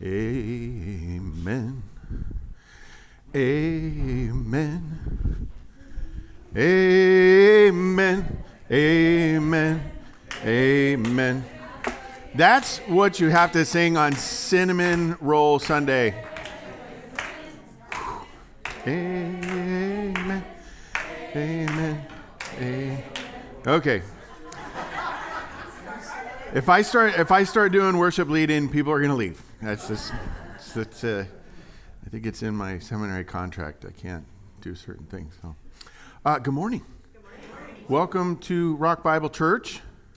Amen. Amen. Amen. Amen. Amen. That's what you have to sing on Cinnamon Roll Sunday. Amen. Amen. Amen. Okay. If I start doing worship leading, people are going to leave. That's I think it's in my seminary contract. I can't do certain things. So, good morning. Good morning. Welcome to Rock Bible Church.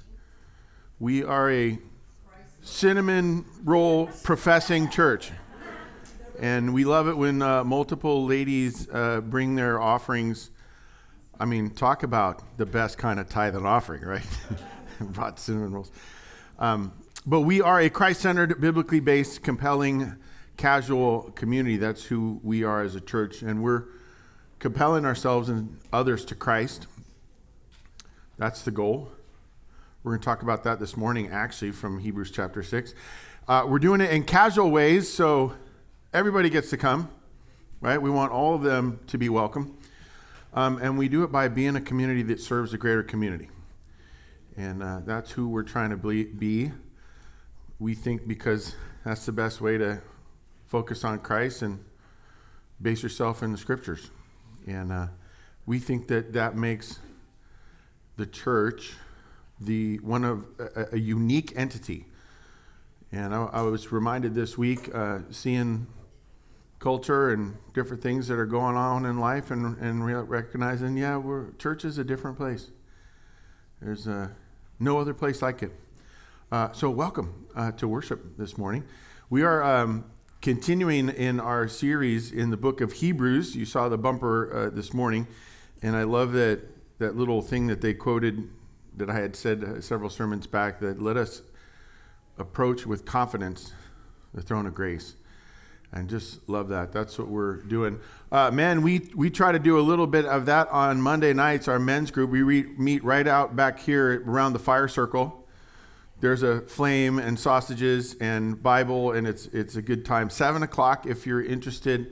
We are a cinnamon roll professing church, and we love it when multiple ladies bring their offerings. I mean, talk about the best kind of tithe and offering, right? Brought cinnamon rolls. But we are a Christ-centered, biblically based, compelling, casual community. That's who we are as a church. And we're compelling ourselves and others to Christ. That's the goal. We're going to talk about that this morning, actually, from Hebrews chapter 6. We're doing it in casual ways, so everybody gets to come, right? We want all of them to be welcome. And we do it by being a community that serves a greater community. And that's who we're trying to be. We think because that's the best way to focus on Christ and base yourself in the scriptures. And we think that makes the church one of a unique entity. And I was reminded this week, seeing culture and different things that are going on in life and recognizing, church is a different place. There's no other place like it. So welcome to worship this morning. We are continuing in our series in the book of Hebrews. You saw the bumper this morning, and I love that little thing that they quoted that I had said several sermons back, that let us approach with confidence the throne of grace. And just love that. That's what we're doing. We try to do a little bit of that on Monday nights, our men's group. We meet right out back here around the fire circle. There's a flame and sausages and Bible, and it's a good time. 7 o'clock if you're interested.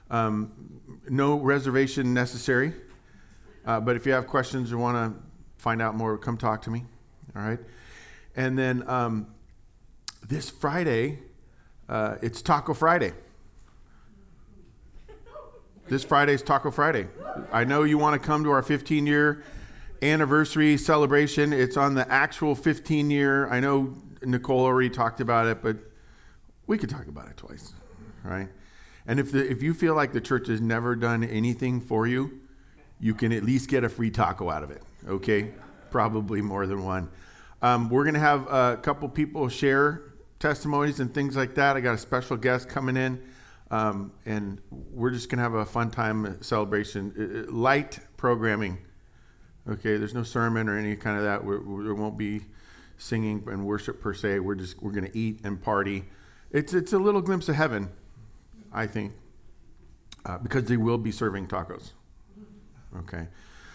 No reservation necessary. But if you have questions or want to find out more, come talk to me. All right. And then this Friday, it's Taco Friday. This Friday's Taco Friday. I know you want to come to our 15-year anniversary celebration. It's on the actual 15-year. I know Nicole already talked about it, but we could talk about it twice, right? And if you feel like the church has never done anything for you, you can at least get a free taco out of it, okay? Probably more than one. We're going to have a couple people share testimonies and things like that. I got a special guest coming in. And we're just going to have a fun time celebration. Light programming. Okay, there's no sermon or any kind of that. There won't be singing and worship per se. We're going to eat and party. It's a little glimpse of heaven, I think, because they will be serving tacos. Okay.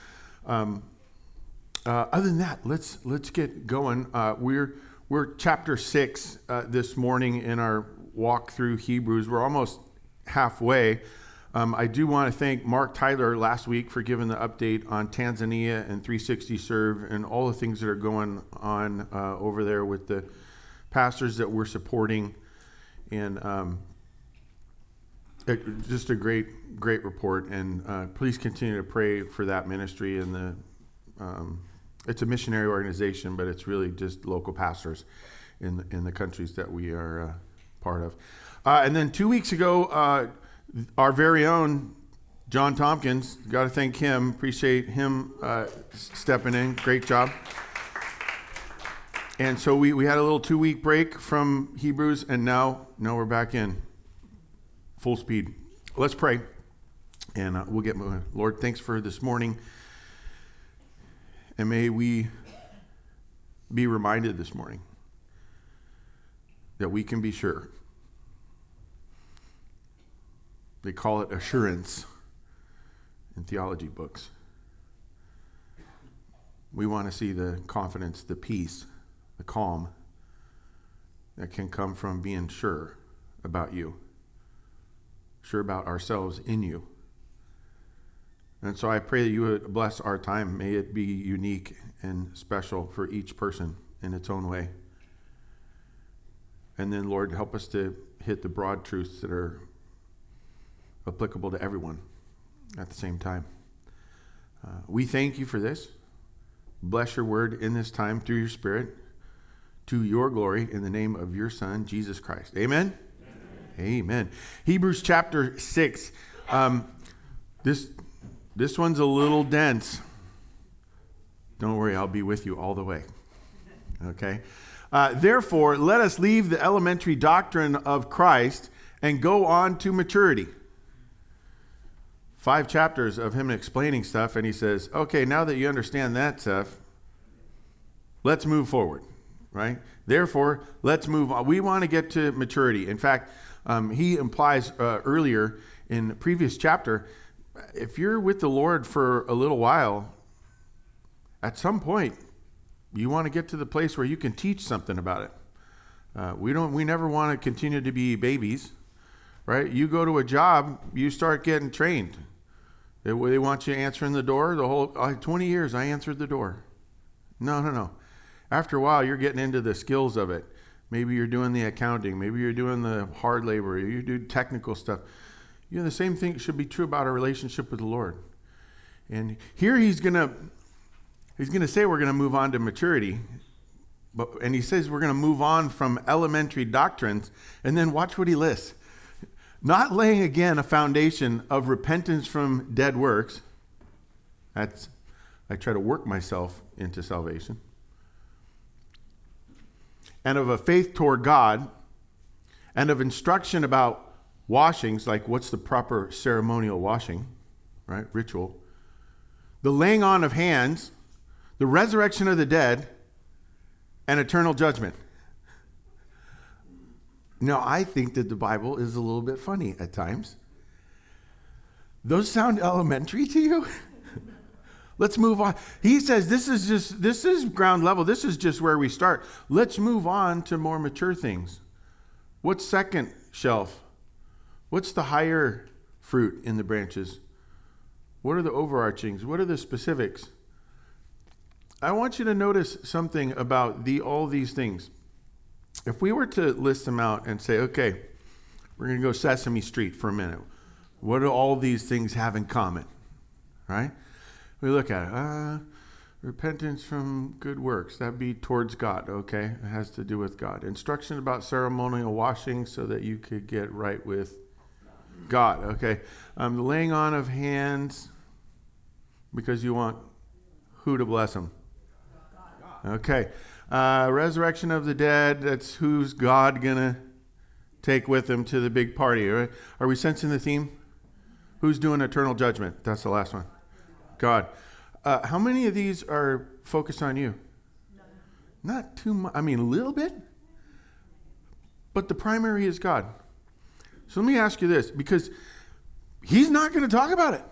Other than that, let's get going. We're chapter 6 this morning in our walk through Hebrews. We're almost halfway. I do want to thank Mark Tyler last week for giving the update on Tanzania and 360 Serve and all the things that are going on over there with the pastors that we're supporting. And just a great report. And please continue to pray for that ministry. And it's a missionary organization, but it's really just local pastors in the countries that we are part of. And then 2 weeks ago, our very own John Tompkins, got to thank him, appreciate him stepping in. Great job. And so we had a little 2-week break from Hebrews, and now we're back in full speed. Let's pray, and we'll get moving. Lord, thanks for this morning, and may we be reminded this morning that we can be sure. They call it assurance in theology books. We want to see the confidence, the peace, the calm that can come from being sure about you, sure about ourselves in you. And so I pray that you would bless our time. May it be unique and special for each person in its own way. And then, Lord, help us to hit the broad truths that are applicable to everyone at the same time. We thank you for this. Bless your word in this time through your Spirit to your glory in the name of your Son, Jesus Christ. Amen? Amen. Amen. Hebrews chapter 6. This one's a little dense. Don't worry, I'll be with you all the way. Okay? Therefore, let us leave the elementary doctrine of Christ and go on to maturity. 5 chapters of him explaining stuff, and he says, okay, now that you understand that stuff, let's move forward, right? Therefore, let's move on. We want to get to maturity. In fact, he implies earlier in the previous chapter, if you're with the Lord for a little while, at some point, you want to get to the place where you can teach something about it. We never want to continue to be babies, right? You go to a job, you start getting trained. They want you answering the door. 20 years, I answered the door. No. After a while, you're getting into the skills of it. Maybe you're doing the accounting. Maybe you're doing the hard labor. You do technical stuff. The same thing should be true about our relationship with the Lord. And here he's going to say we're going to move on to maturity. And he says we're going to move on from elementary doctrines. And then watch what he lists. Not laying again a foundation of repentance from dead works. I try to work myself into salvation. And of a faith toward God. And of instruction about washings, like what's the proper ceremonial washing, right? Ritual. The laying on of hands, the resurrection of the dead, and eternal judgment. Now, I think that the Bible is a little bit funny at times. Those sound elementary to you? Let's move on. He says this is ground level. This is just where we start. Let's move on to more mature things. What's second shelf? What's the higher fruit in the branches? What are the overarchings? What are the specifics? I want you to notice something about all these things. If we were to list them out and say, okay, we're going to go Sesame Street for a minute. What do all these things have in common? Right? We look at it. Repentance from good works. That'd be towards God, okay? It has to do with God. Instruction about ceremonial washing so that you could get right with God, okay? The laying on of hands because you want who to bless them? Okay. Resurrection of the dead, that's who's God going to take with him to the big party, right? Are we sensing the theme? Who's doing eternal judgment? That's the last one. God. How many of these are focused on you? Not too much. I mean, a little bit. But the primary is God. So let me ask you this, because he's not going to talk about it.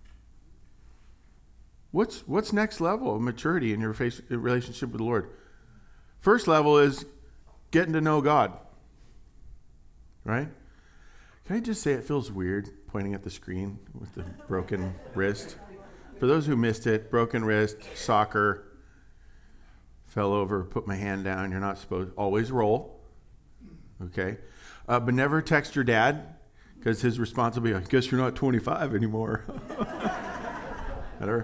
What's next level of maturity in your relationship with the Lord? First level is getting to know God. Right? Can I just say it feels weird pointing at the screen with the broken wrist? For those who missed it, broken wrist, soccer, fell over, put my hand down. You're not supposed to always roll. Okay? But never text your dad, because his response will be, I guess you're not 25 anymore. Whatever.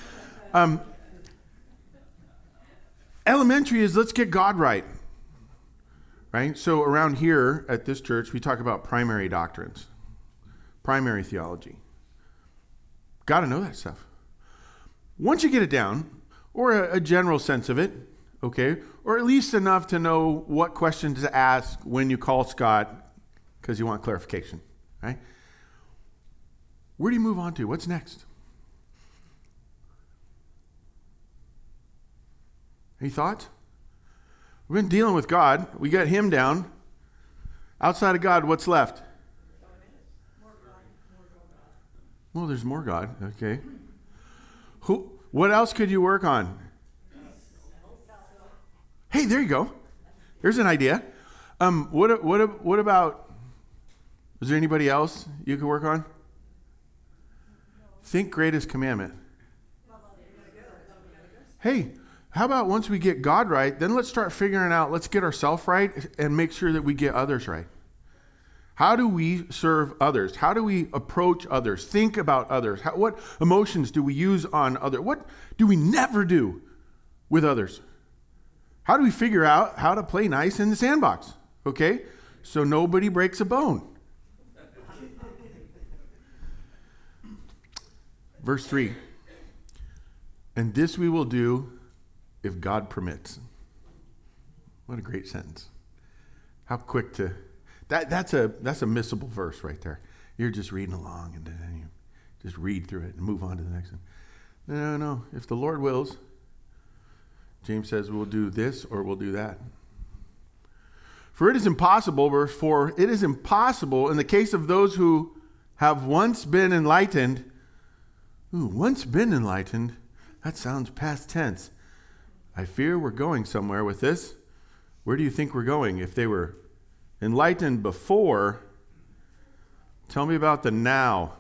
Elementary is let's get God right. Right? So around here at this church, we talk about primary doctrines, primary theology. Got to know that stuff. Once you get it down, or a general sense of it, okay, or at least enough to know what questions to ask when you call Scott because you want clarification, right? Where do you move on to? What's next? Any thoughts? We've been dealing with God. We got him down. Outside of God, what's left? Well, there's more God. Okay. What else could you work on? Hey, there you go. There's an idea. What about Is there anybody else you could work on? Think greatest commandment. Hey, how about once we get God right, then let's start figuring out, let's get ourselves right and make sure that we get others right. How do we serve others? How do we approach others? Think about others? What emotions do we use on others? What do we never do with others? How do we figure out how to play nice in the sandbox? Okay? So nobody breaks a bone. Verse 3. And this we will do if God permits. What a great sentence. How quick to... That's a missable verse right there. You're just reading along and then you just read through it and move on to the next one. No. If the Lord wills, James says we'll do this or we'll do that. For it is impossible, verse 4, it is impossible in the case of those who have once been enlightened. Once been enlightened? That sounds past tense. I fear we're going somewhere with this. Where do you think we're going? If they were enlightened before, tell me about the now.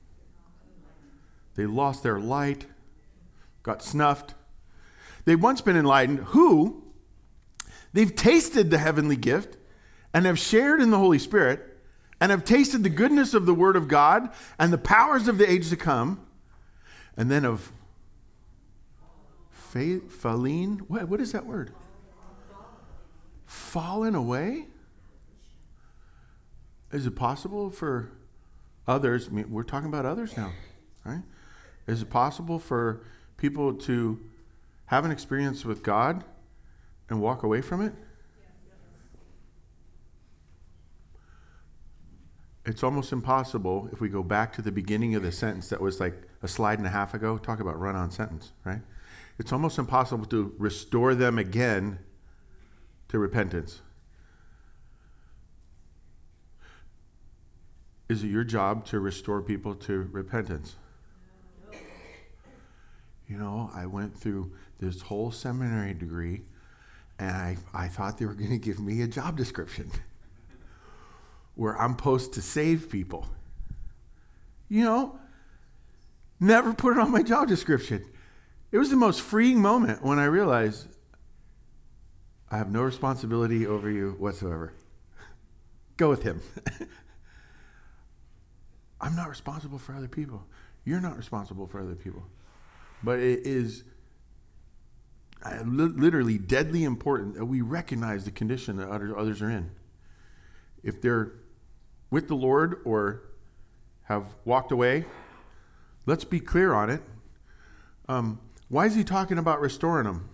They lost their light, got snuffed. They've once been enlightened, who they've tasted the heavenly gift and have shared in the Holy Spirit and have tasted the goodness of the Word of God and the powers of the age to come, and then of fallen. What is that word? Fallen away? Is it possible for others? I mean, we're talking about others now, right? Is it possible for people to have an experience with God and walk away from it? It's almost impossible if we go back to the beginning of the sentence that was like a slide and a half ago. Talk about run-on sentence, right? It's almost impossible to restore them again to repentance. Is it your job to restore people to repentance? You know, I went through this whole seminary degree and I thought they were going to give me a job description where I'm supposed to save people. You know, never put it on my job description. It was the most freeing moment when I realized I have no responsibility over you whatsoever. Go with him. I'm not responsible for other people. You're not responsible for other people. But it is literally deadly important that we recognize the condition that others are in. If they're with the Lord or have walked away, let's be clear on it. Why is he talking about restoring them?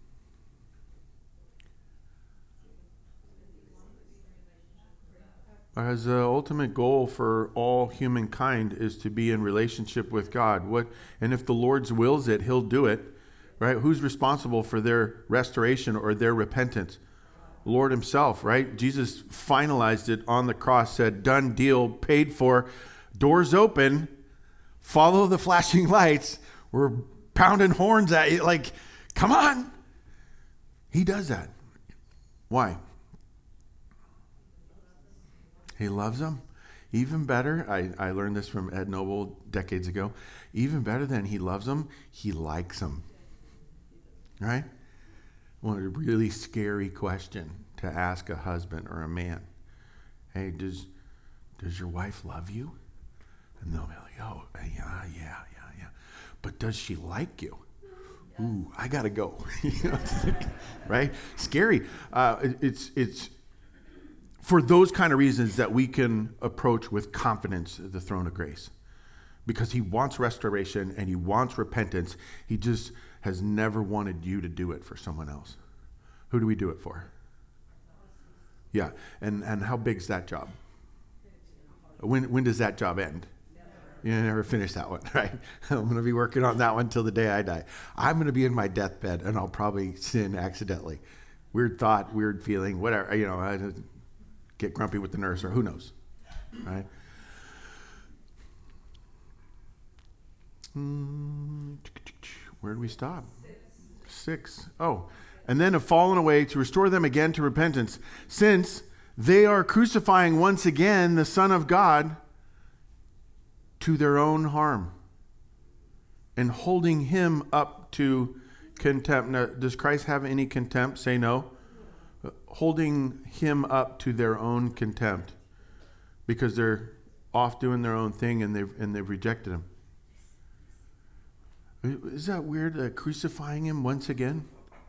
As the ultimate goal for all humankind is to be in relationship with God. And if the Lord wills it, he'll do it. Right? Who's responsible for their restoration or their repentance? The Lord himself, right? Jesus finalized it on the cross, said, done deal, paid for, doors open, follow the flashing lights. We're pounding horns at you, like, come on. He does that. Why? He loves them. Even better, I learned this from Ed Noble decades ago. Even better than he loves them, he likes them. Right? Well, a really scary question to ask a husband or a man. Hey, does your wife love you? And they'll be like, oh, yeah. But does she like you? Ooh, I gotta go. Right? Scary. It's for those kind of reasons that we can approach with confidence the throne of grace. Because he wants restoration and he wants repentance. He just has never wanted you to do it for someone else. Who do we do it for? Yeah. And how big's that job? When does that job end? You never finish that one, right? I'm going to be working on that one till the day I die. I'm going to be in my deathbed and I'll probably sin accidentally. Weird thought, weird feeling, whatever. I get grumpy with the nurse or who knows, right? Where did we stop? 6. Oh, and then have fallen away to restore them again to repentance, since They are crucifying once again the Son of God to their own harm and holding him up to contempt. Now, does Christ have any contempt? Say no. Holding him up to their own contempt because they're off doing their own thing and they've rejected him. Is that weird? Crucifying him once again?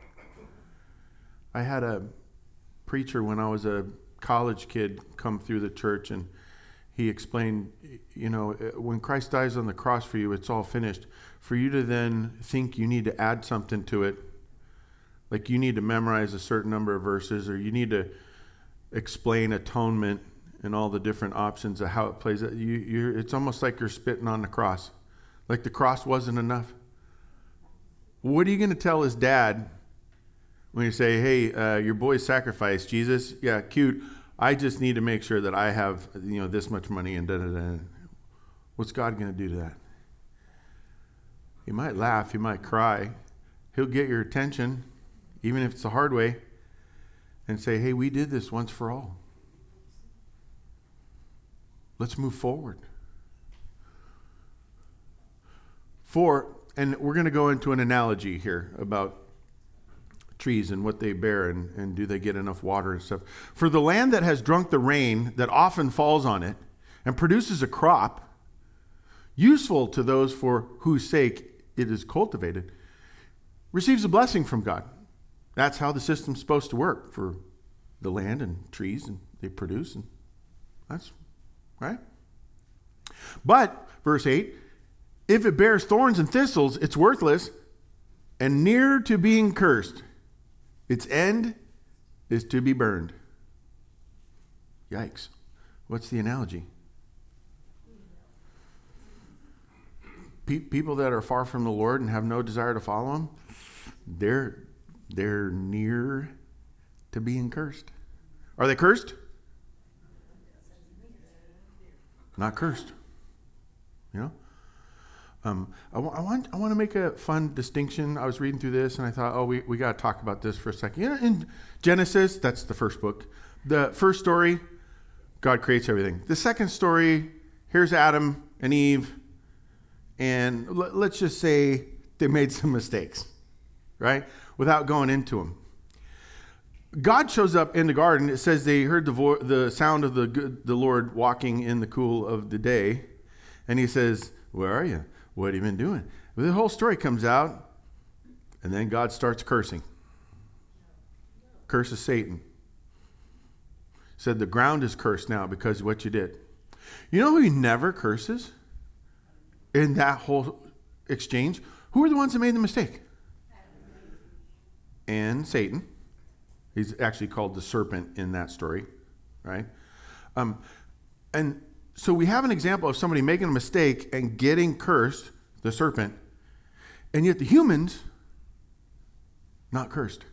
I had a preacher when I was a college kid come through the church, and he explained, when Christ dies on the cross for you, it's all finished. For you to then think you need to add something to it, like you need to memorize a certain number of verses, or you need to explain atonement and all the different options of how it plays. It's almost like you're spitting on the cross. Like the cross wasn't enough. What are you going to tell his dad when you say, hey, your boy's sacrificed, Jesus? Yeah, cute. I just need to make sure that I have, this much money and da-da-da. What's God going to do to that? He might laugh. He might cry. He'll get your attention, even if it's the hard way, and say, hey, we did this once for all. Let's move forward. And we're going to go into an analogy here about trees and what they bear and do they get enough water and stuff. For the land that has drunk the rain that often falls on it and produces a crop useful to those for whose sake it is cultivated, receives a blessing from God. That's how the system's supposed to work for the land and trees, and they produce, and that's right. But, verse 8, if it bears thorns and thistles, it's worthless and near to being cursed. Its end is to be burned. Yikes. What's the analogy? People that are far from the Lord and have no desire to follow him, they're near to being cursed. Are they cursed? Not cursed. I want to make a fun distinction. I was reading through this and I thought, we got to talk about this for a second. In Genesis, that's the first book. The first story, God creates everything. The second story, here's Adam and Eve, and let's just say they made some mistakes, right? Without going into them. God shows up in the garden. It says they heard the sound of the Lord walking in the cool of the day, and he says, where are you? What have you been doing? Well, the whole story comes out, and then God starts cursing. Curses Satan. Said the ground is cursed now because of what you did. You know who he never curses in that whole exchange? Who are the ones that made the mistake? And Satan. He's actually called the serpent in that story, right? And so we have an example of somebody making a mistake and getting cursed, the serpent, and yet the humans, not cursed.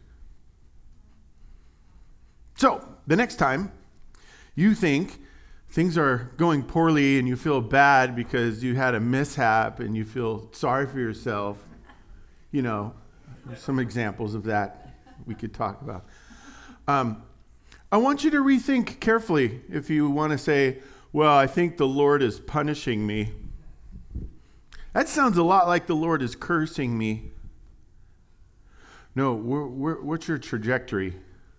So the next time you think things are going poorly and you feel bad because you had a mishap and you feel sorry for yourself, some examples of that we could talk about. I want you to rethink carefully if you want to say, well, I think the Lord is punishing me. That sounds a lot like the Lord is cursing me. No, what's your trajectory?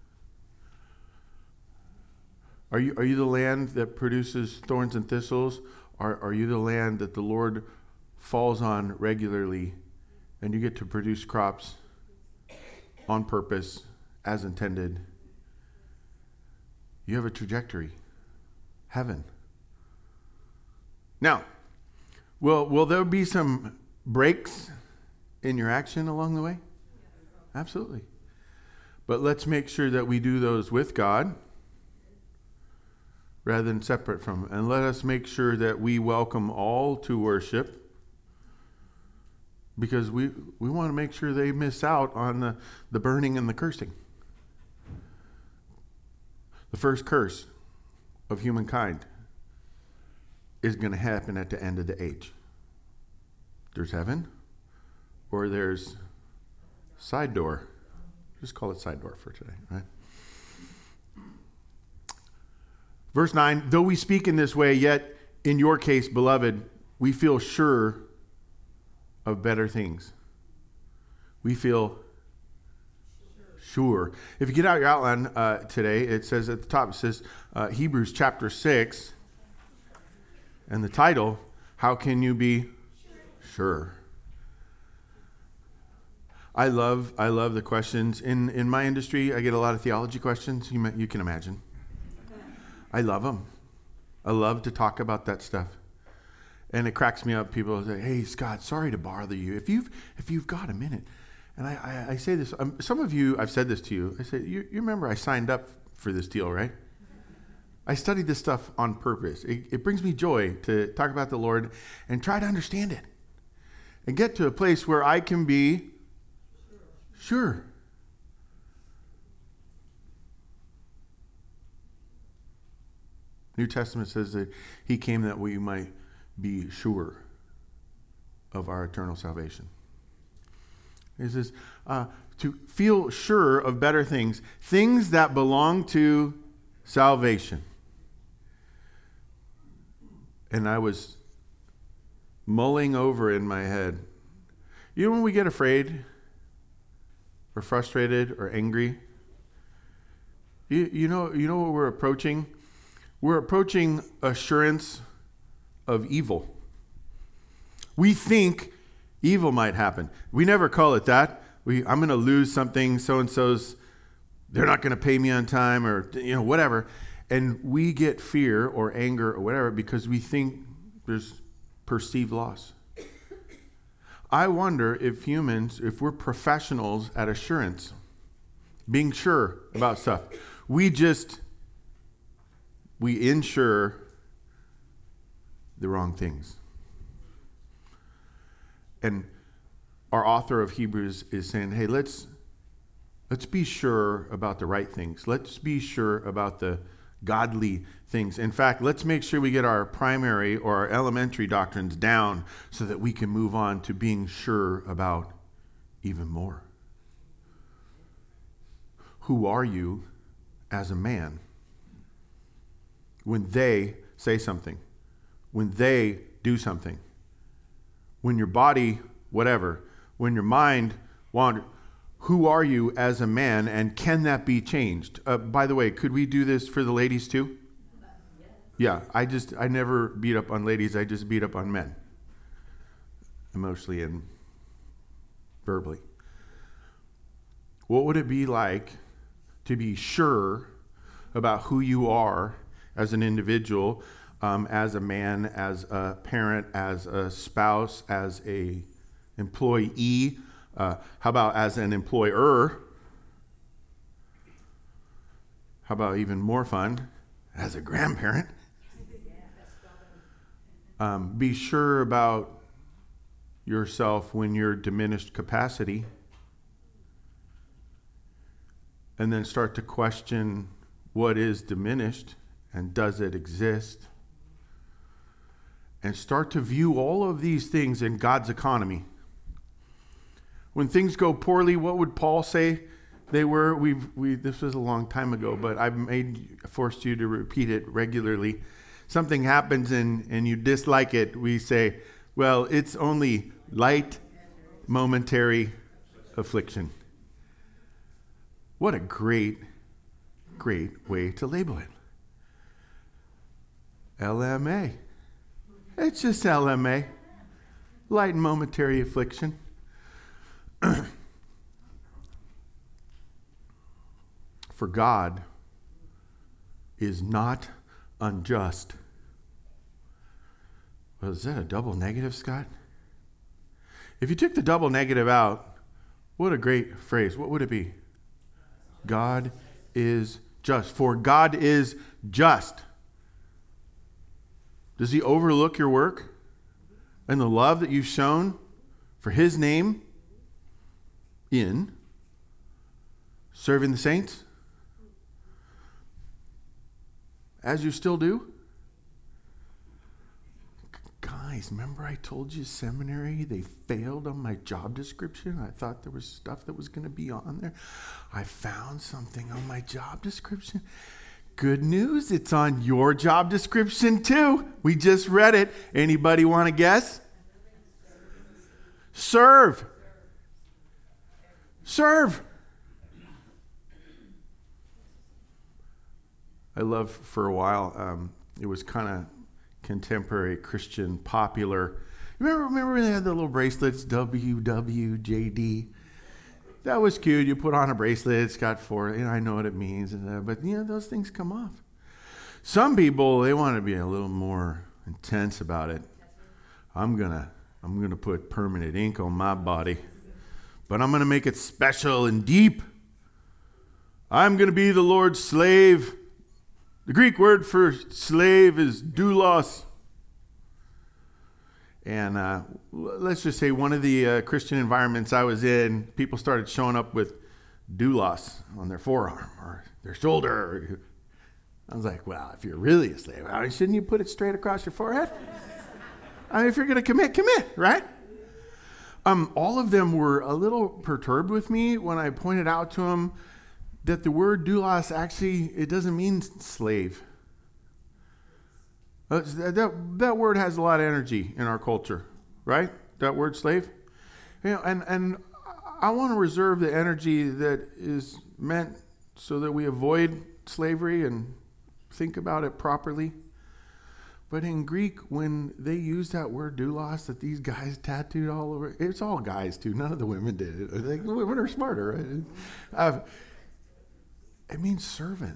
Are you the land that produces thorns and thistles? Are you the land that the Lord falls on regularly and you get to produce crops on purpose as intended? You have a trajectory. Heaven. Now, will there be some breaks in your action along the way? Absolutely. But let's make sure that we do those with God rather than separate from Him. And let us make sure that we welcome all to worship, because we want to make sure they miss out on the burning and the cursing. The first curse of humankind is going to happen at the end of the age. There's heaven, or there's side door. Just call it side door for today, right? Verse 9, though we speak in this way, yet in your case, beloved, we feel sure of better things. We feel sure. If you get out your outline today, it says at the top, it says Hebrews chapter 6, and the title, How Can You Be Sure? I love the questions. In my industry, I get a lot of theology questions, you can imagine. I love them. I love to talk about that stuff. And it cracks me up. People say, hey, Scott, sorry to bother you. If you've got a minute. And I say this, some of you, I've said this to you. I say, you remember I signed up for this deal, right? I studied this stuff on purpose. It brings me joy to talk about the Lord and try to understand it. And get to a place where I can be sure. New Testament says that he came that we might be sure of our eternal salvation. It says to feel sure of better things that belong to salvation. And I was mulling over in my head. You know when we get afraid or frustrated or angry? You know what we're approaching? We're approaching assurance of evil. We think evil might happen. We never call it that. I'm going to lose something. So-and-so's, they're not going to pay me on time or, whatever. And we get fear or anger or whatever because we think there's perceived loss. I wonder if we're professionals at assurance, being sure about stuff. We insure the wrong things. And our author of Hebrews is saying, hey, let's be sure about the right things. Let's be sure about the godly things. In fact, let's make sure we get our primary or our elementary doctrines down so that we can move on to being sure about even more. Who are you as a man? When they say something, when they do something, when your body, whatever, when your mind wanders, who are you as a man, and can that be changed? By the way, could we do this for the ladies too? Yeah, I never beat up on ladies, I just beat up on men. Emotionally and verbally. What would it be like to be sure about who you are as an individual, as a man, as a parent, as a spouse, as a employee, how about as an employer? How about even more fun, as a grandparent? Be sure about yourself when you're diminished capacity, and then start to question what is diminished and does it exist, and start to view all of these things in God's economy. When things go poorly, what would Paul say they were? This was a long time ago, but I've forced you to repeat it regularly. Something happens and you dislike it. We say, well, it's only light, momentary affliction. What a great way to label it. LMA. It's just LMA. Light and momentary affliction. For God is not unjust. Well, is that a double negative, Scott? If you took the double negative out, what a great phrase. What would it be? God is just. For God is just. Does he overlook your work and the love that you've shown for his name in serving the saints? As you still do? Guys, remember I told you seminary, they failed on my job description? I thought there was stuff that was going to be on there. I found something on my job description. good news. It's on your job description too. We just read it. Anybody want to guess? Serve. Serve. I love for a while, it was kind of contemporary Christian popular. Remember when they had the little bracelets, WWJD? That was cute. You put on a bracelet, it's got four, I know what it means, but those things come off. Some people, they want to be a little more intense about it. I'm gonna put permanent ink on my body, but I'm gonna make it special and deep. I'm gonna be the Lord's slave. The Greek word for slave is doulos. And let's just say one of the Christian environments I was in, people started showing up with doulos on their forearm or their shoulder. I was like, well, if you're really a slave, shouldn't you put it straight across your forehead? If you're going to commit, right? All of them were a little perturbed with me when I pointed out to them that the word doulos actually, it doesn't mean slave. That word has a lot of energy in our culture, right? That word slave. And I want to reserve the energy that is meant so that we avoid slavery and think about it properly. But in Greek, when they use that word doulos that these guys tattooed all over, it's all guys too. None of the women did it. Like, women are smarter, right? It means servant.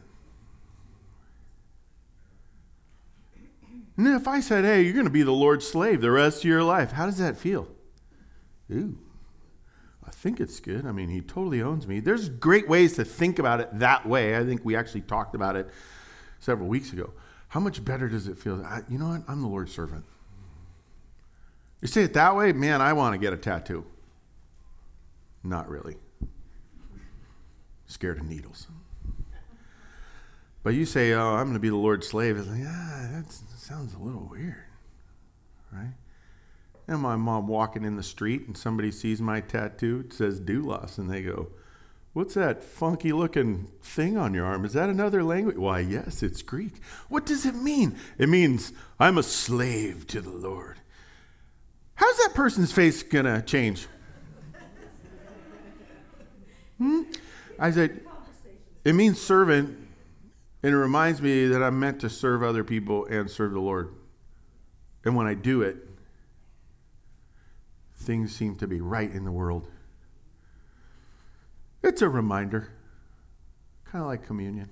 And if I said, hey, you're going to be the Lord's slave the rest of your life, how does that feel? Ooh, I think it's good. He totally owns me. There's great ways to think about it that way. I think we actually talked about it several weeks ago. How much better does it feel? You know what? I'm the Lord's servant. You say it that way, man, I want to get a tattoo. Not really. Scared of needles. But you say, oh, I'm going to be the Lord's slave. It's like, that sounds a little weird, right? And my mom walking in the street and somebody sees my tattoo, it says doulos, and they go, what's that funky looking thing on your arm? Is that another language? Why, yes, it's Greek. What does it mean? It means I'm a slave to the Lord. How's that person's face going to change? I said, it means servant. And it reminds me that I'm meant to serve other people and serve the Lord. And when I do it, things seem to be right in the world. It's a reminder, kind of like communion.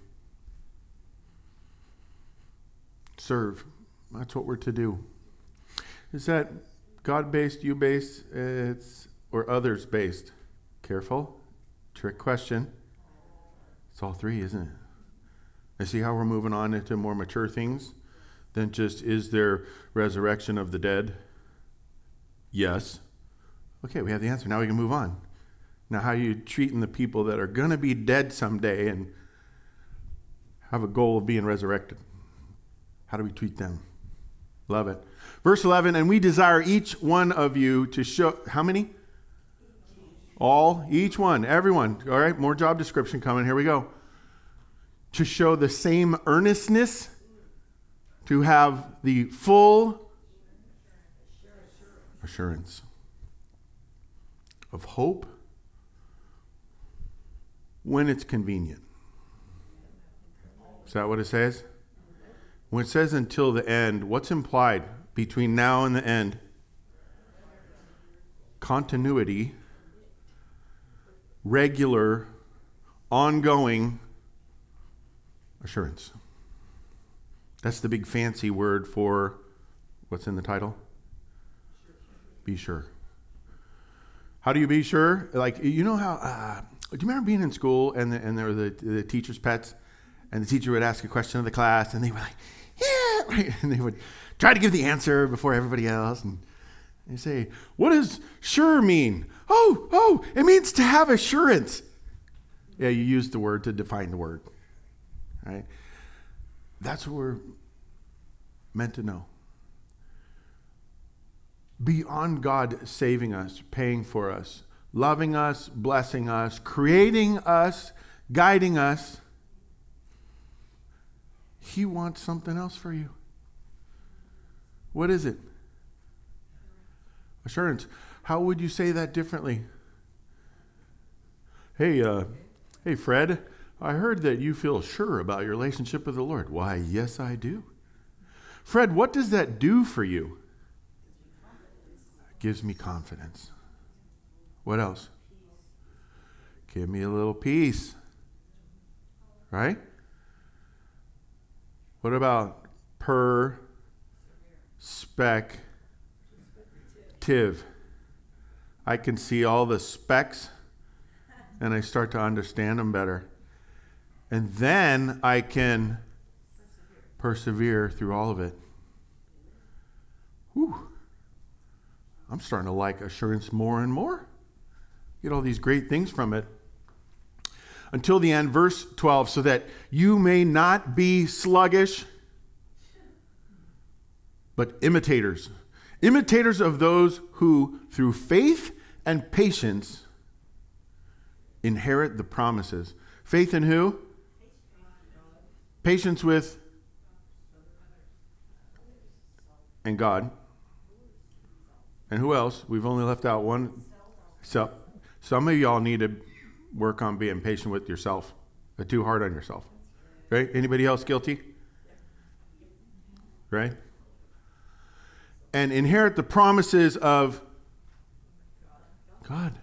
Serve. That's what we're to do. Is that God-based, you-based, or others-based? Careful. Trick question. It's all three, isn't it? I see how we're moving on into more mature things than just, is there resurrection of the dead? Yes. Okay, we have the answer. Now we can move on. Now, how are you treating the people that are going to be dead someday and have a goal of being resurrected? How do we treat them? Love it. Verse 11, and we desire each one of you to show, how many? All, each one, everyone. All right, more job description coming. Here we go. To show the same earnestness, to have the full assurance of hope when it's convenient. Is that what it says? When it says until the end, what's implied between now and the end? Continuity, regular, ongoing assurance. That's the big fancy word for what's in the title? Be sure. How do you be sure? Like, you know how, do you remember being in school and there were the teacher's pets, and the teacher would ask a question of the class and they were like, yeah, right? And they would try to give the answer before everybody else, and they say, what does sure mean? Oh, it means to have assurance. Yeah, you used the word to define the word. Right? That's what we're meant to know. Beyond God saving us, paying for us, loving us, blessing us, creating us, guiding us, He wants something else for you. What is it? Assurance. How would you say that differently? Hey, Fred, I heard that you feel sure about your relationship with the Lord. Why, yes, I do. Fred, what does that do for you? It gives me confidence. What else? Give me a little peace. Right? What about perspective? I can see all the specks and I start to understand them better. And then I can persevere through all of it. Whew. I'm starting to like assurance more and more. Get all these great things from it. Until the end, verse 12, so that you may not be sluggish, but imitators. Imitators of those who, through faith and patience, inherit the promises. Faith in who? Patience with and God. And who else? We've only left out one. So, some of y'all need to work on being patient with yourself. But too hard on yourself. Right? Anybody else guilty? Right? And inherit the promises of God.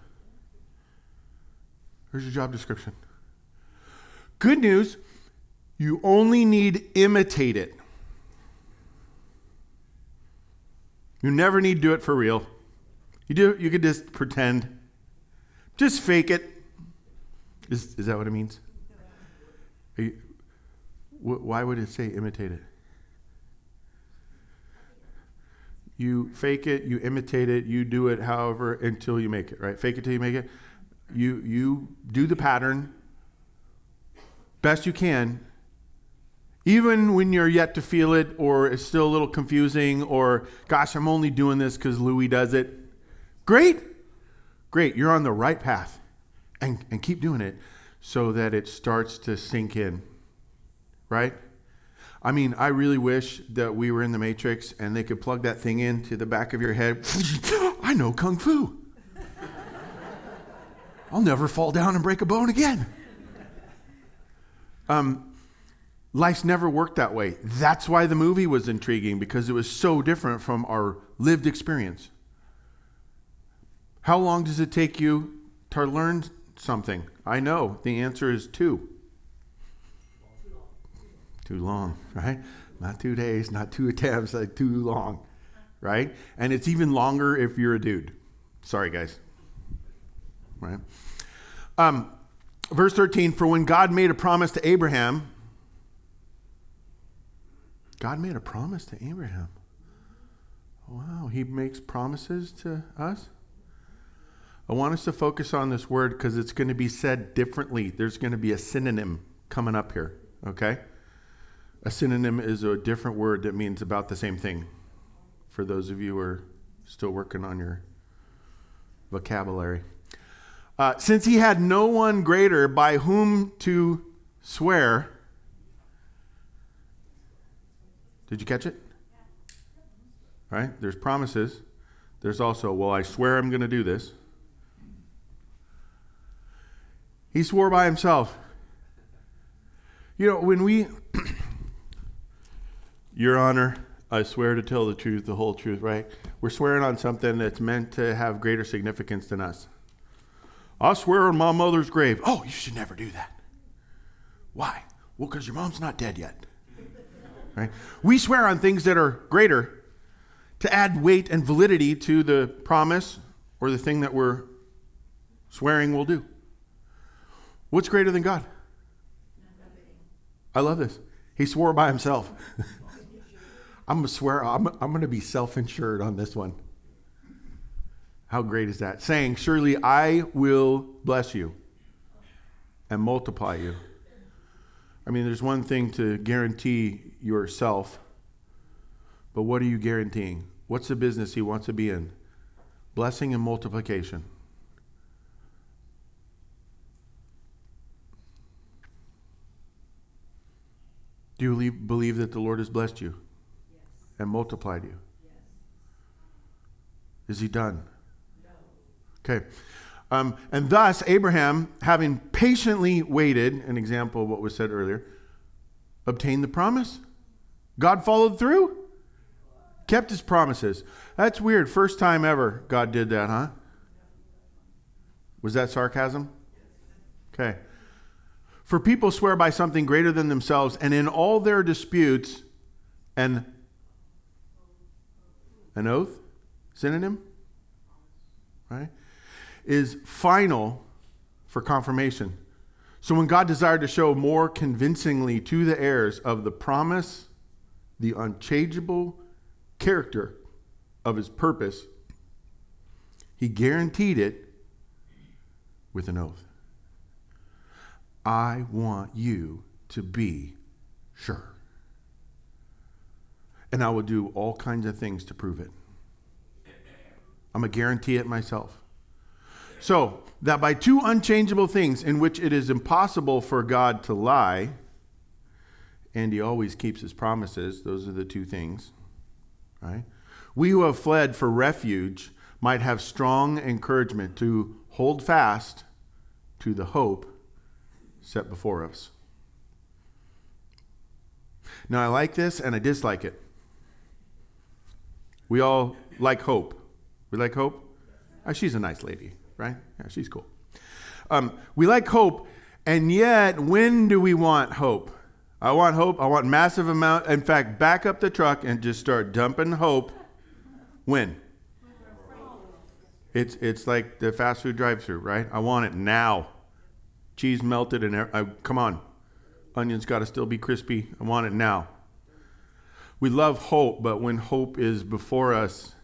Here's your job description. Good news, you only need imitate it. You never need to do it for real. You could just pretend. Just fake it. Is that what it means? Why would it say imitate it? You fake it, you imitate it, you do it however until you make it, right? Fake it till you make it. You do the pattern best you can, even when you're yet to feel it or it's still a little confusing or, gosh, I'm only doing this because Louis does it. Great. You're on the right path. And keep doing it so that it starts to sink in, right? I mean, I really wish that we were in the Matrix and they could plug that thing into the back of your head. I know Kung Fu. I'll never fall down and break a bone again. Life's never worked that way. That's why the movie was intriguing, because it was so different from our lived experience. How long does it take you to learn something? I know the answer is 2. Too long, right? Not 2 days, not 2 attempts, like too long, right? And it's even longer if you're a dude. Sorry, guys. Right? Verse 13, for when God made a promise to Abraham, God made a promise to Abraham. Wow, he makes promises to us? I want us to focus on this word because it's going to be said differently. There's going to be a synonym coming up here, okay? A synonym is a different word that means about the same thing. For those of you who are still working on your vocabulary. Since he had no one greater by whom to swear. Did you catch it? Right? There's promises. There's also, well, I swear I'm going to do this. He swore by himself. You know, when we, Your Honor, I swear to tell the truth, the whole truth, right? We're swearing on something that's meant to have greater significance than us. I swear on my mother's grave. Oh, you should never do that. Why? Well, because your mom's not dead yet. Right? We swear on things that are greater to add weight and validity to the promise or the thing that we're swearing we'll do. What's greater than God? I love this. He swore by himself. I'm going to swear, I'm going to be self-insured on this one. How great is that? Saying, surely I will bless you and multiply you. I mean, there's one thing to guarantee yourself, but what are you guaranteeing? What's the business he wants to be in? Blessing and multiplication. Do you believe that the Lord has blessed you and multiplied you? Is he done? Okay. And thus, Abraham, having patiently waited, an example of what was said earlier, obtained the promise. God followed through. Kept his promises. That's weird. First time ever God did that, huh? Was that sarcasm? Okay. For people swear by something greater than themselves, and in all their disputes, an oath, synonym, right, is final for confirmation. So when God desired to show more convincingly to the heirs of the promise, the unchangeable character of his purpose, he guaranteed it with an oath. I want you to be sure. And I will do all kinds of things to prove it. I'm going to guarantee it myself. So, that by two unchangeable things in which it is impossible for God to lie, and he always keeps his promises, those are the two things, right? We who have fled for refuge might have strong encouragement to hold fast to the hope set before us. Now, I like this and I dislike it. We all like hope. We like hope? Oh, she's a nice lady, right? Yeah, she's cool. We like hope, and yet, when do we want hope? I want hope. I want massive amount. In fact, back up the truck and just start dumping hope. When? It's like the fast food drive-thru, right? I want it now. Cheese melted and come on. Onions got to still be crispy. I want it now. We love hope, but when hope is before us,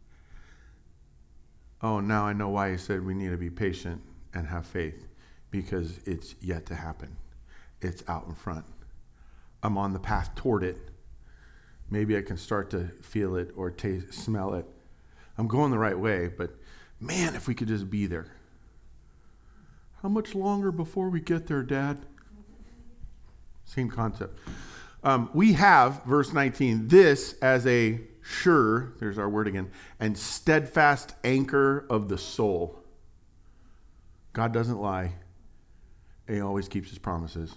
oh, now I know why he said we need to be patient and have faith, because it's yet to happen. It's out in front. I'm on the path toward it. Maybe I can start to feel it or taste, smell it. I'm going the right way, but man, if we could just be there. How much longer before we get there, Dad? Same concept. We have, verse 19, this as a sure, there's our word again, and steadfast anchor of the soul. God doesn't lie. He always keeps his promises.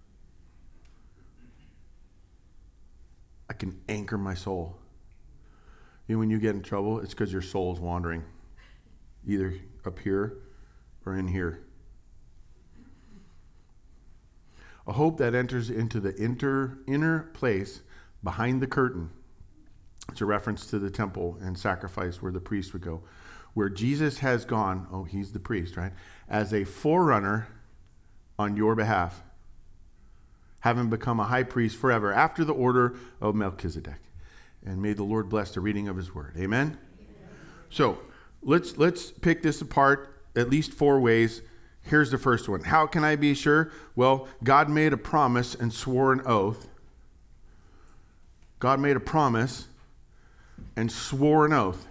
I can anchor my soul. You know, when you get in trouble, it's because your soul is wandering, either up here or in here. A hope that enters into the inner place behind the curtain. It's a reference to the temple and sacrifice where the priest would go. Where Jesus has gone, oh, he's the priest, right? As a forerunner on your behalf, having become a high priest forever after the order of Melchizedek. And may the Lord bless the reading of his word. Amen? So let's pick this apart at least 4 ways. Here's the first one. How can I be sure? Well, God made a promise and swore an oath. God made a promise and swore an oath.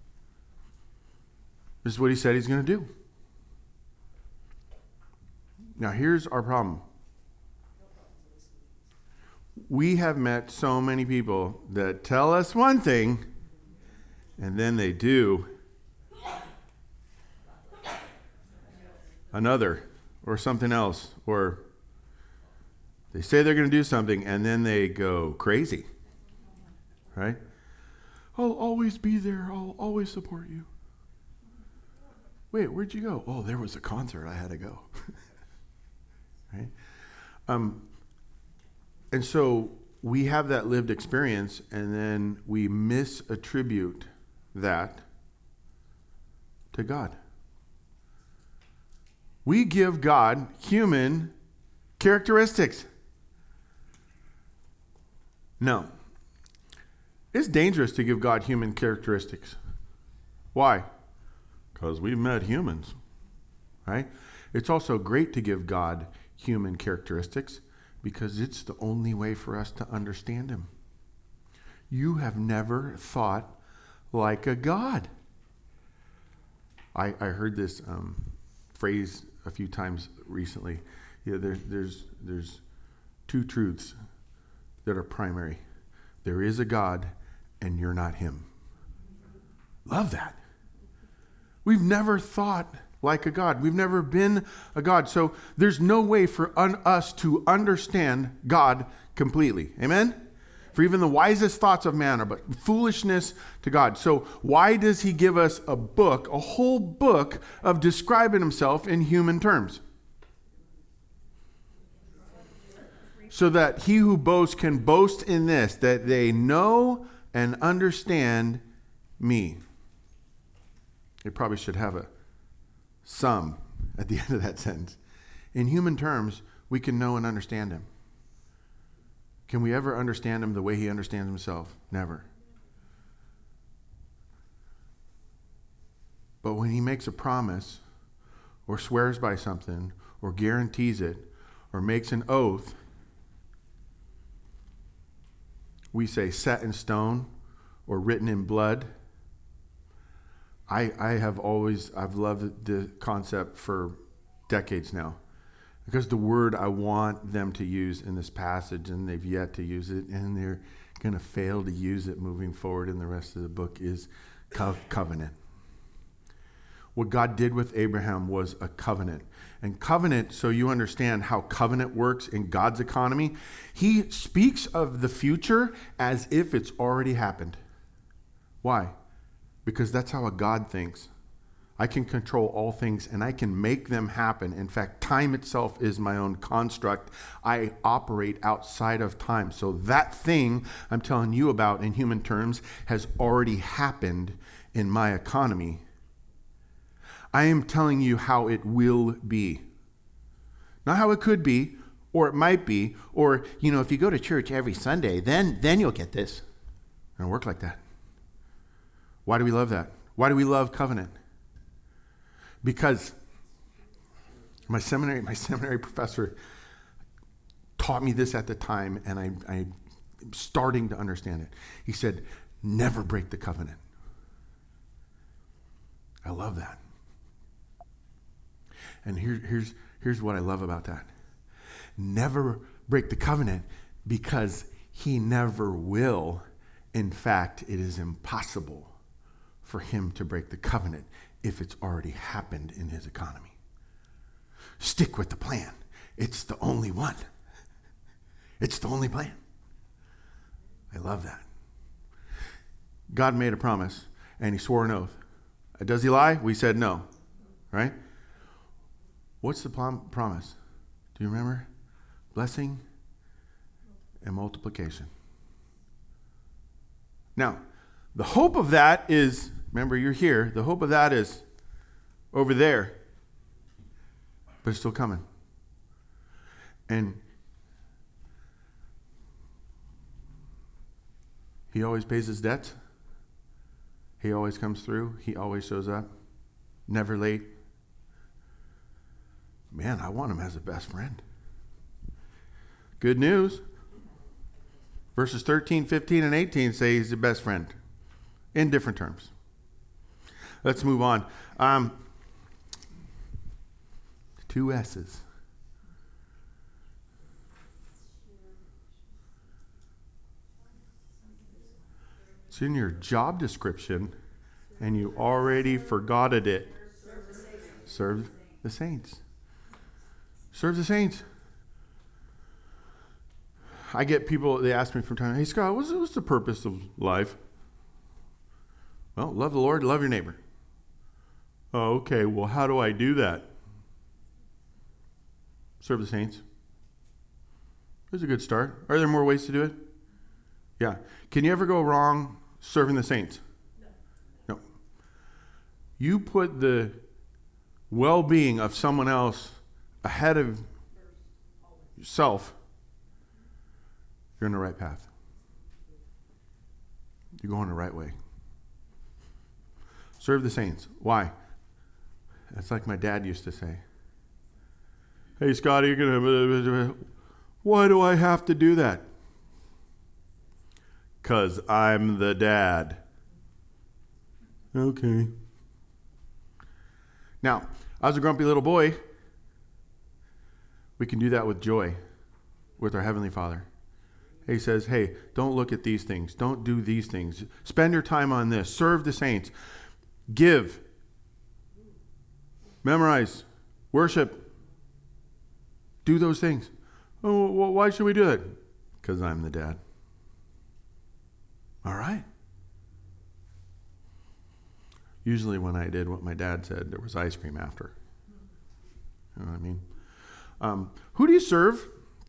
This is what he said he's going to do. Now, here's our problem. We have met so many people that tell us one thing, and then they do another, or something else, or they say they're going to do something, and then they go crazy, right? I'll always be there. I'll always support you. Wait, where'd you go? Oh, there was a concert. I had to go. Right? And so we have that lived experience, and then we misattribute that to God. We give God human characteristics. No. It's dangerous to give God human characteristics. Why? Because we've met humans, right? It's also great to give God human characteristics because it's the only way for us to understand him. You have never thought like a God. I heard this phrase a few times recently. Yeah, there's 2 truths. that are primary. There is a God, and you're not him. Love that. We've never thought like a God. We've never been a God. So there's no way for us to understand God completely. Amen? For even the wisest thoughts of man are but foolishness to God. So why does he give us a book, a whole book of describing himself in human terms? So that he who boasts can boast in this, that they know and understand me. They probably should have a sum at the end of that sentence. In human terms, we can know and understand him. Can we ever understand him the way he understands himself? Never. But when he makes a promise, or swears by something, or guarantees it, or makes an oath, we say set in stone or written in blood. I've loved the concept for decades now, because the word I want them to use in this passage, and they've yet to use it, and they're going to fail to use it moving forward in the rest of the book, is covenant. What God did with Abraham was a covenant. And covenant, so you understand how covenant works in God's economy, he speaks of the future as if it's already happened. Why? Because that's how a God thinks. I can control all things and I can make them happen. In fact, time itself is my own construct. I operate outside of time. So that thing I'm telling you about in human terms has already happened in my economy. I am telling you how it will be. Not how it could be, or it might be, or, if you go to church every Sunday, then you'll get this. It doesn't work like that. Why do we love that? Why do we love covenant? Because my seminary professor taught me this at the time, and I'm starting to understand it. He said, never break the covenant. I love that. And here's what I love about that. Never break the covenant, because he never will. In fact, it is impossible for him to break the covenant if it's already happened in his economy. Stick with the plan. It's the only one. It's the only plan. I love that. God made a promise, and he swore an oath. Does he lie? We said no, right? What's the promise? Do you remember? Blessing and multiplication. Now, the hope of that is, remember, you're here. The hope of that is over there. But it's still coming. And he always pays his debts. He always comes through. He always shows up. Never late. Man, I want him as a best friend. Good news. Verses 13, 15, and 18 say he's the best friend. In different terms. Let's move on. 2 S's. It's in your job description, and you already forgot it. Serve the saints. Serve the saints. I get people, they ask me from time, hey Scott, what's the purpose of life? Well, love the Lord, love your neighbor. Oh, okay, well, how do I do that? Serve the saints. There's a good start. Are there more ways to do it? Yeah. Can you ever go wrong serving the saints? No. You put the well-being of someone else ahead of yourself, you're in the right path. You're going the right way. Serve the saints. Why? It's like my dad used to say. Hey, Scotty, you're gonna. Why do I have to do that? 'Cause I'm the dad. Okay. Now, I was a grumpy little boy. We can do that with joy, with our Heavenly Father. He says, hey, don't look at these things. Don't do these things. Spend your time on this. Serve the saints. Give. Memorize. Worship. Do those things. Oh, well, why should we do it? Because I'm the dad. All right. Usually when I did what my dad said, there was ice cream after. You know what I mean? Who do you serve?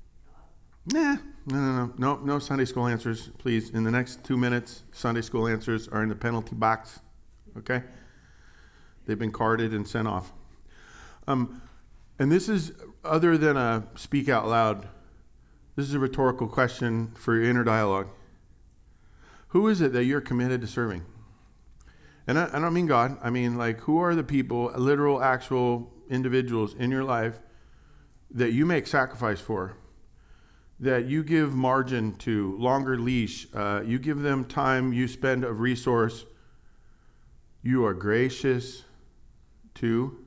No Sunday school answers, please. In the next 2 minutes, Sunday school answers are in the penalty box. Okay? They've been carded and sent off. And this is, other than a speak out loud, this is a rhetorical question for your inner dialogue. Who is it that you're committed to serving? And I don't mean God. I mean, like, who are the people, literal, actual individuals in your life that you make sacrifice for, that you give margin to, longer leash, you give them time, you spend a resource, you are gracious to?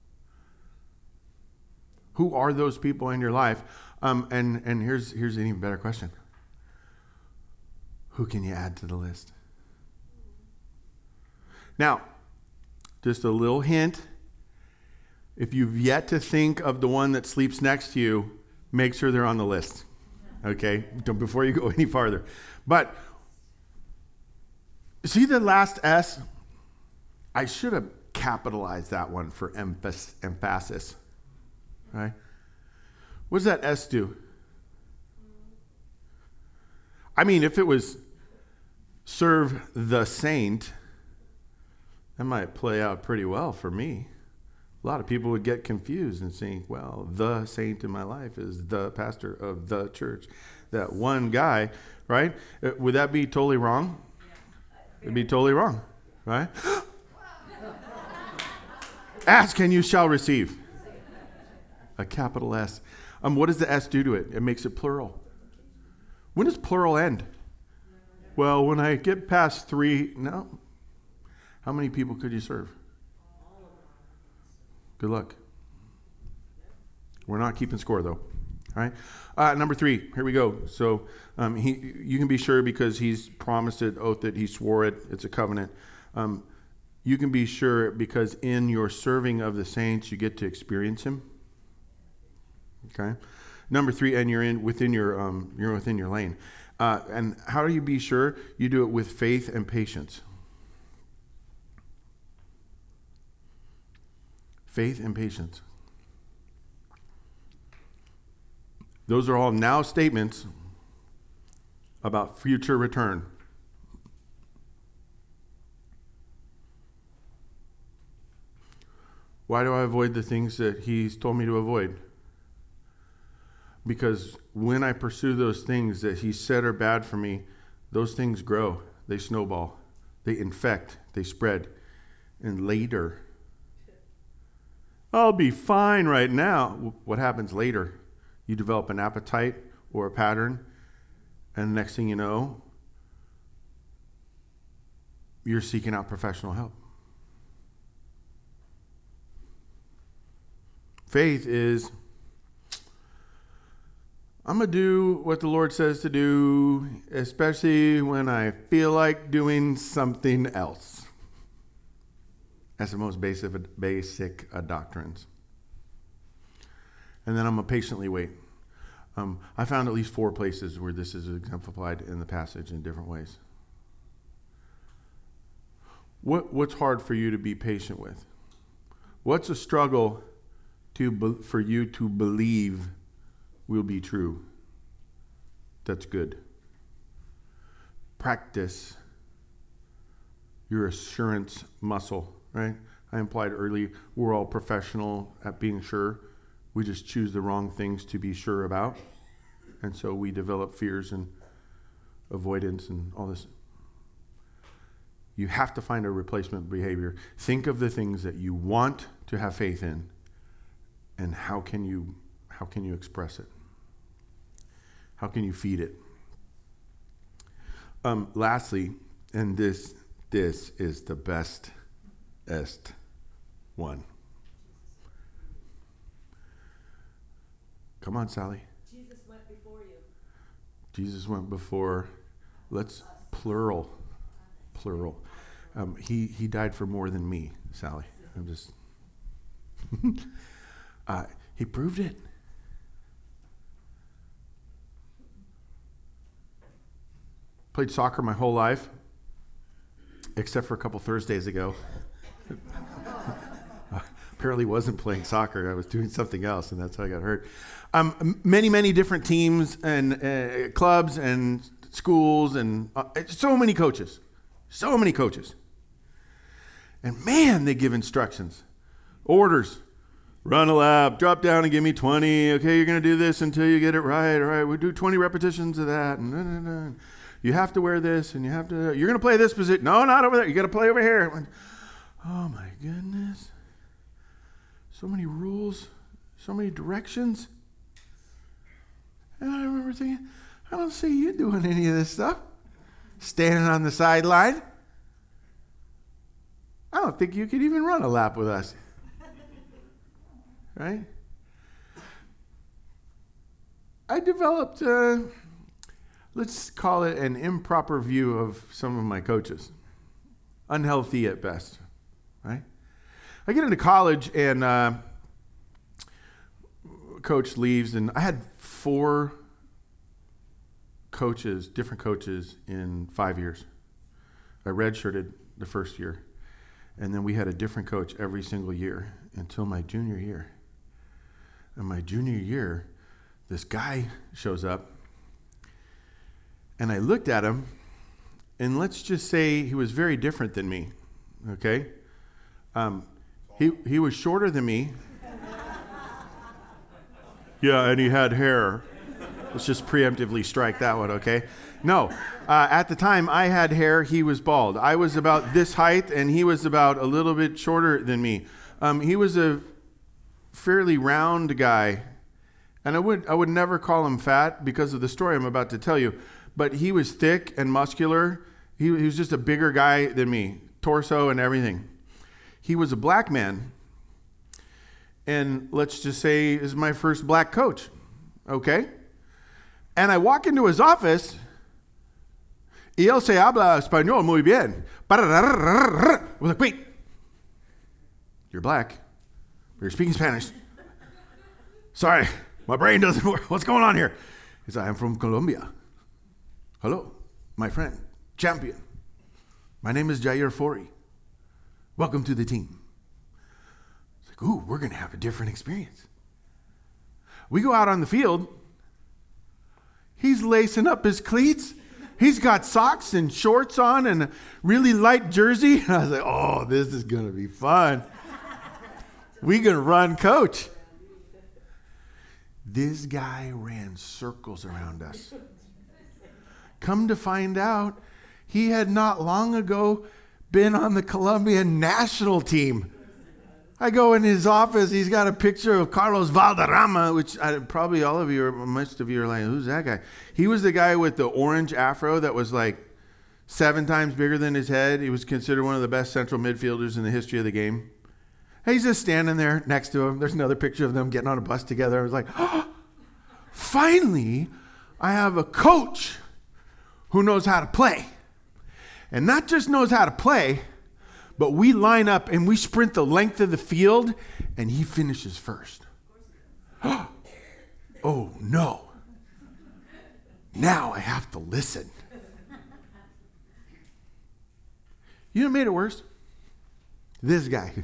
Who are those people in your life? And here's an even better question. Who can you add to the list? Now, just a little hint. If you've yet to think of the one that sleeps next to you, make sure they're on the list. Okay? Before you go any farther. But see the last S? I should have capitalized that one for emphasis. Right? What does that S do? I mean, if it was serve the saint, that might play out pretty well for me. A lot of people would get confused and think, well, the saint in my life is the pastor of the church. That one guy, right? Would that be totally wrong? It'd be totally wrong, right? Ask and you shall receive. A capital S. What does the S do to it? It makes it plural. When does plural end? Well, when I get past 3, no. How many people could you serve? Good luck. We're not keeping score, though. All right. Number 3. Here we go. So you can be sure because he's promised it, oathed it, he swore it. It's a covenant. You can be sure because in your serving of the saints, you get to experience him. Okay. Number 3, and you're within your lane. And how do you be sure? You do it with faith and patience. Faith and patience. Those are all now statements about future return. Why do I avoid the things that he's told me to avoid? Because when I pursue those things that he said are bad for me, those things grow, they snowball, they infect, they spread. And later, I'll be fine right now. What happens later? You develop an appetite or a pattern, and next thing you know, you're seeking out professional help. Faith is, I'm going to do what the Lord says to do, especially when I feel like doing something else. That's the most basic doctrines. And then I'm going to patiently wait. I found at least 4 places where this is exemplified in the passage in different ways. What's hard for you to be patient with? What's a struggle for you to believe will be true? That's good. Practice your assurance muscle, right? I implied early, we're all professional at being sure. We just choose the wrong things to be sure about. And so we develop fears and avoidance and all this. You have to find a replacement behavior. Think of the things that you want to have faith in, and how can you express it? How can you feed it? Lastly, and this is the bestest one. Come on, Sally. Jesus went before you. Jesus went before. Let's plural. He died for more than me, Sally. I'm just. He proved it. Played soccer my whole life, except for a couple Thursdays ago. Apparently wasn't playing soccer. I was doing something else, and that's how I got hurt. Many different teams and clubs and schools and so many coaches. And man, they give instructions, orders. Run a lap, drop down and give me 20. Okay, you're going to do this until you get it right. All right, we'll do 20 repetitions of that. And you have to wear this, and you're going to play this position. No, not over there. You got to play over here. Oh, my goodness. So many rules, so many directions. And I remember thinking, I don't see you doing any of this stuff. Standing on the sideline. I don't think you could even run a lap with us. Right? I developed, let's call it an improper view of some of my coaches. Unhealthy at best. Right? I get into college and coach leaves, and I had 4 coaches, different coaches in 5 years. I redshirted the first year, and then we had a different coach every single year until my junior year. In my junior year, this guy shows up, and I looked at him, and let's just say he was very different than me, okay? He was shorter than me. Yeah, and he had hair. Let's just preemptively strike that one, okay? No, at the time I had hair, he was bald. I was about this height, and he was about a little bit shorter than me. He was a fairly round guy, and I would never call him fat because of the story I'm about to tell you, but he was thick and muscular. He was just a bigger guy than me, torso and everything. He was a black man, and let's just say this is my first black coach, okay? And I walk into his office, y él se habla español muy bien. I'm like, wait, you're black. You're speaking Spanish. Sorry, my brain doesn't work. What's going on here? He said, I'm from Colombia. Hello, my friend, champion. My name is Jair Fori. Welcome to the team. It's like, ooh, we're going to have a different experience. We go out on the field. He's lacing up his cleats. He's got socks and shorts on and a really light jersey. And I was like, oh, this is going to be fun. We can run coach. This guy ran circles around us. Come to find out, he had not long ago been on the Colombian national team. I go in his office, he's got a picture of Carlos Valderrama, which probably all of you, or most of you are like, who's that guy? He was the guy with the orange afro that was like 7 times bigger than his head. He was considered one of the best central midfielders in the history of the game. He's just standing there next to him. There's another picture of them getting on a bus together. I was like, oh, finally, I have a coach who knows how to play. And not just knows how to play, but we line up and we sprint the length of the field, and he finishes first. Oh, no. Now I have to listen. You know what made it worse? This guy,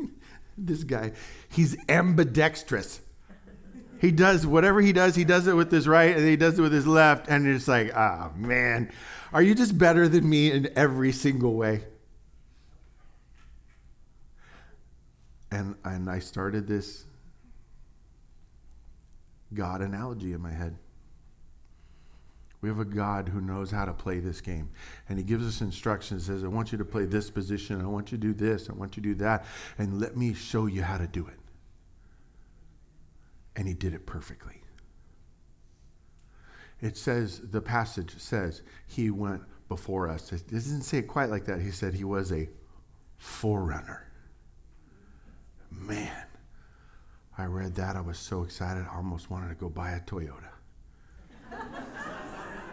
he's ambidextrous. He does whatever he does it with his right, and he does it with his left, and it's like, ah, man, are you just better than me in every single way? And I started this God analogy in my head. We have a God who knows how to play this game. And he gives us instructions, says, I want you to play this position. I want you to do this. I want you to do that. And let me show you how to do it. And he did it perfectly. It says, the passage says, he went before us. It doesn't say it quite like that. He said he was a forerunner. Man, I read that. I was so excited. I almost wanted to go buy a Toyota.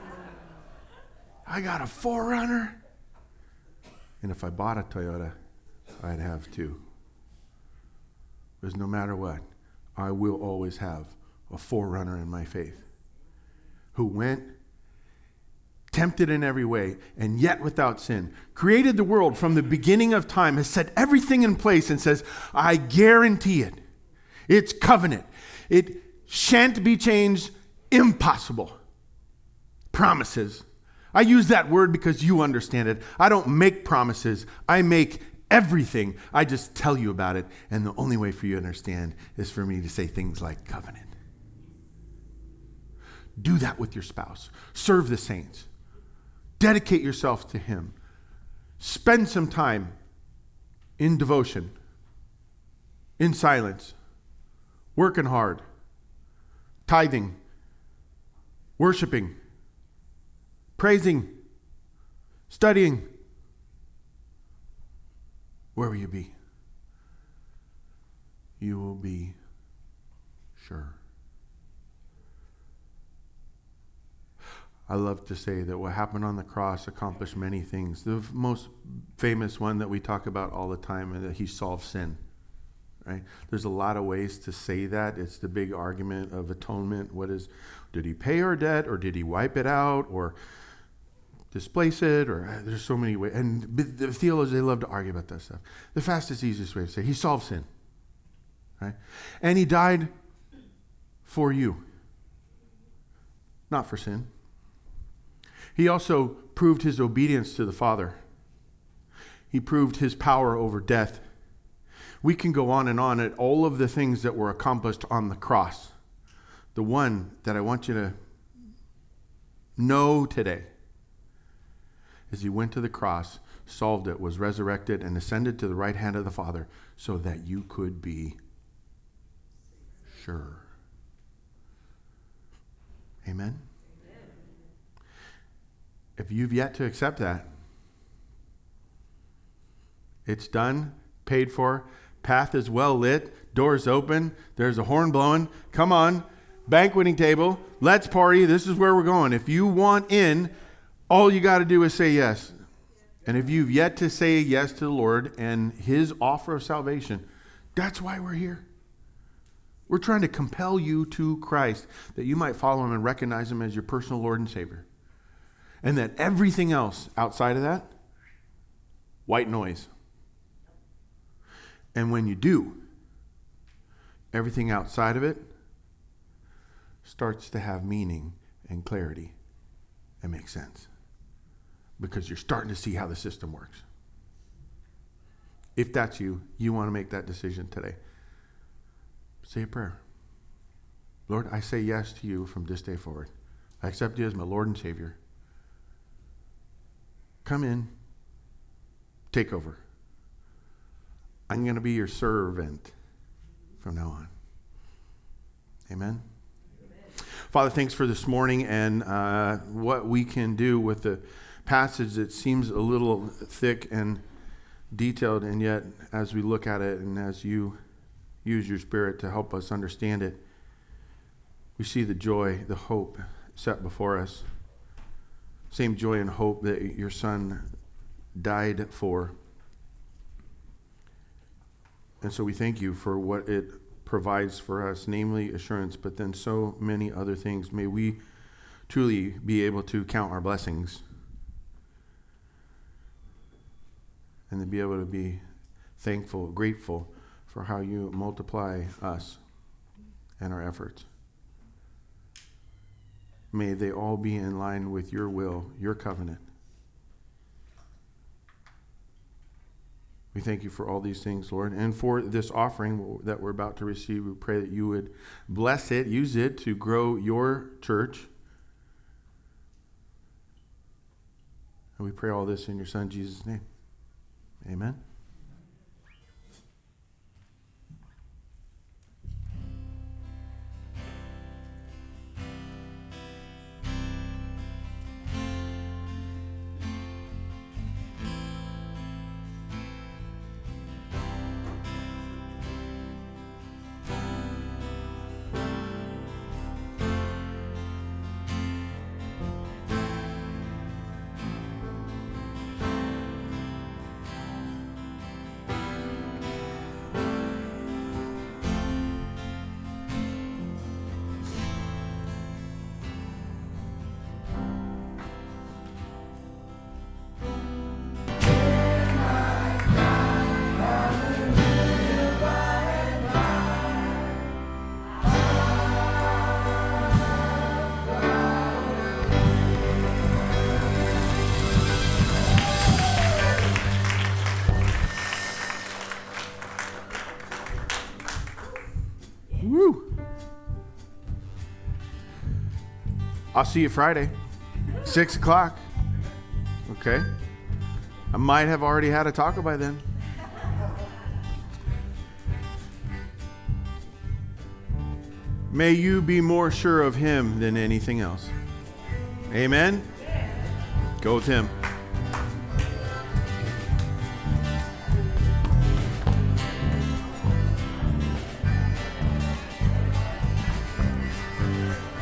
I got a 4Runner. And if I bought a Toyota, I'd have two. Because no matter what, I will always have a 4Runner in my faith who went, tempted in every way, and yet without sin, created the world from the beginning of time, has set everything in place and says, I guarantee it. It's covenant. It shan't be changed. Impossible. Promises. I use that word because you understand it. I don't make promises. I make everything. I just tell you about it. And the only way for you to understand is for me to say things like covenant. Do that with your spouse. Serve the saints. Dedicate yourself to him. Spend some time in devotion, in silence, working hard, tithing, worshiping, praising, studying. Where will you be? You will be sure. I love to say that what happened on the cross accomplished many things. The most famous one that we talk about all the time is that he solved sin. Right? There's a lot of ways to say that. It's the big argument of atonement. Did he pay our debt, or did he wipe it out, or displace it? Or there's so many ways. And the theologians, they love to argue about that stuff. The fastest, easiest way to say he solved sin. Right? And he died for you, not for sin. He also proved his obedience to the Father. He proved his power over death. We can go on and on at all of the things that were accomplished on the cross. The one that I want you to know today is he went to the cross, solved it, was resurrected, and ascended to the right hand of the Father so that you could be sure. Amen? If you've yet to accept that, it's done, paid for, path is well lit, doors open, there's a horn blowing, come on, banqueting table, let's party, this is where we're going. If you want in, all you got to do is say yes. And if you've yet to say yes to the Lord and his offer of salvation, that's why we're here. We're trying to compel you to Christ, that you might follow him and recognize him as your personal Lord and Savior. And that everything else outside of that, white noise. And when you do, everything outside of it starts to have meaning and clarity and make sense. Because you're starting to see how the system works. If that's you, you want to make that decision today. Say a prayer. Lord, I say yes to you from this day forward. I accept you as my Lord and Savior. Come in, take over. I'm going to be your servant from now on. Amen? Father, thanks for this morning and what we can do with the passage that seems a little thick and detailed, and yet as we look at it and as you use your Spirit to help us understand it, we see the joy, the hope set before us. Same joy and hope that your Son died for. And so we thank you for what it provides for us, namely assurance, but then so many other things. May we truly be able to count our blessings and to be able to be thankful, grateful for how you multiply us and our efforts. May they all be in line with your will, your covenant. We thank you for all these things, Lord. And for this offering that we're about to receive, we pray that you would bless it, use it to grow your church. And we pray all this in your Son, Jesus' name. Amen. I'll see you Friday, 6 o'clock. Okay? I might have already had a taco by then. May you be more sure of him than anything else. Amen? Go with him.